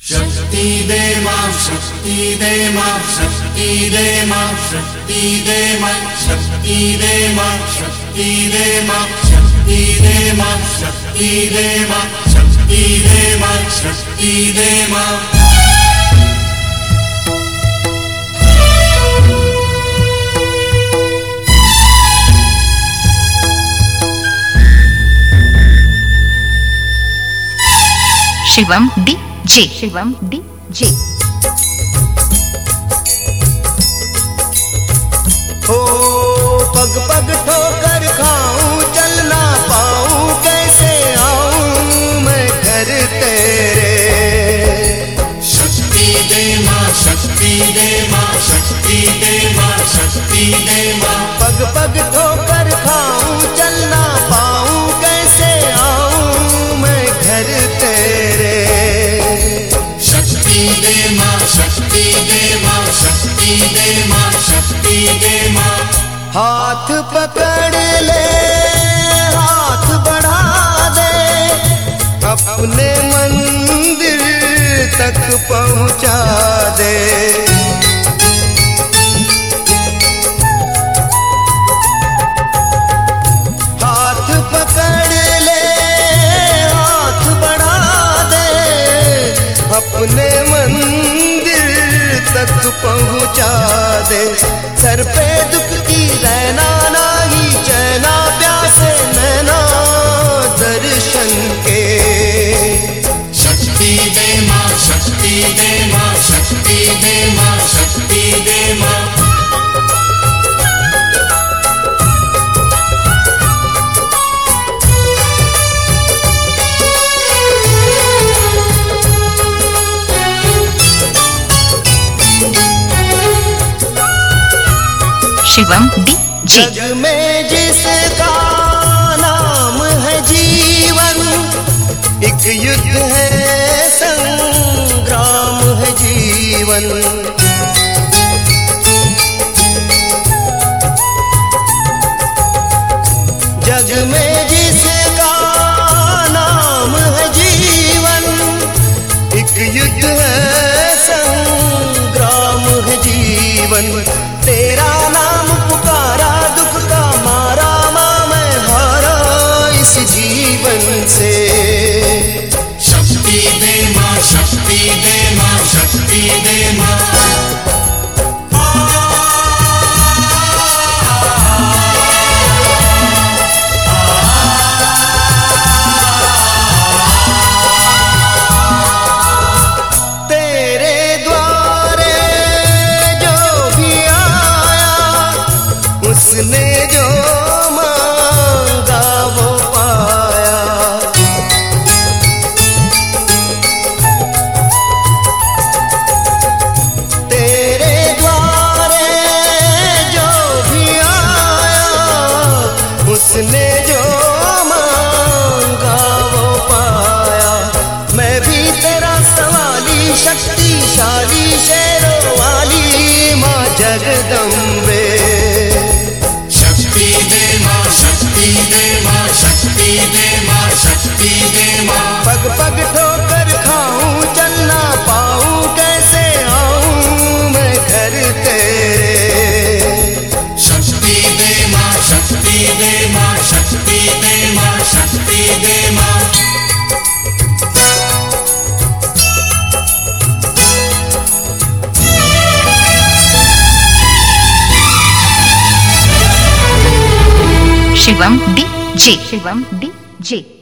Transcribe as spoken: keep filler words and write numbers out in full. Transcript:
शक्ति दे मां शक्ति दे मां शक्ति दे मां शक्ति दे मां शक्ति दे मां शक्ति दे मां शक्ति दे मां शक्ति दे मां शक्ति दे मां शक्ति दे मां शिवम डीजे शिवम डीजे हो पग पग ठोकर खाऊं चल ना पाऊं कैसे आऊं मैं घर तेरे। शक्ति दे मां शक्ति दे मां शक्ति दे मां शक्ति दे मां पग पग ठोकर खाऊं चल ना पाऊं कैसे आऊं मैं घर तेरे। शक्ति दे मां शक्ति दे मां शक्ति दे मां शक्ति दे मां हाथ पकड़ ले हाथ बढ़ा दे अपने मंदिर तक पहुंचा दे। हाथ पकड़ ले हाथ बढ़ा दे अपने मंदिर तक पहुंचा दे। सर पे दुखती रहना नाही चैना प्यासे नैना दर्शन के। शक्ति दे मां शक्ति दे मां शक्ति दे मां शक्ति दे मां शिवम डीजे जग में जिसका नाम है जीवन एक युद्ध है संग्राम है जीवन। जग में जिसका नाम है जीवन एक युद्ध है संग्राम है जीवन। तेरा नाम पुकारा दुख का मारा मां मैं हारा इस जीवन से। शक्ति दे मां शक्ति दे मां शक्ति दे मां उसने जो मांगा वो पाया। तेरे द्वारे जो भी आया उसने जो मांगा वो पाया। मैं भी तेरा सवाली शक्तिशाली शेरों वाली मां जगदम्बे। शक्ति दे मां शक्ति दे मां शक्ति दे मां शक्ति दे मां पग पग ठोकर खाऊं चल ना पाऊं कैसे आऊं मैं घर तेरे। शक्ति दे मां शक्ति दे मां शक्ति दे मां शक्ति दे मां शिवम डीजे शिवम डीजे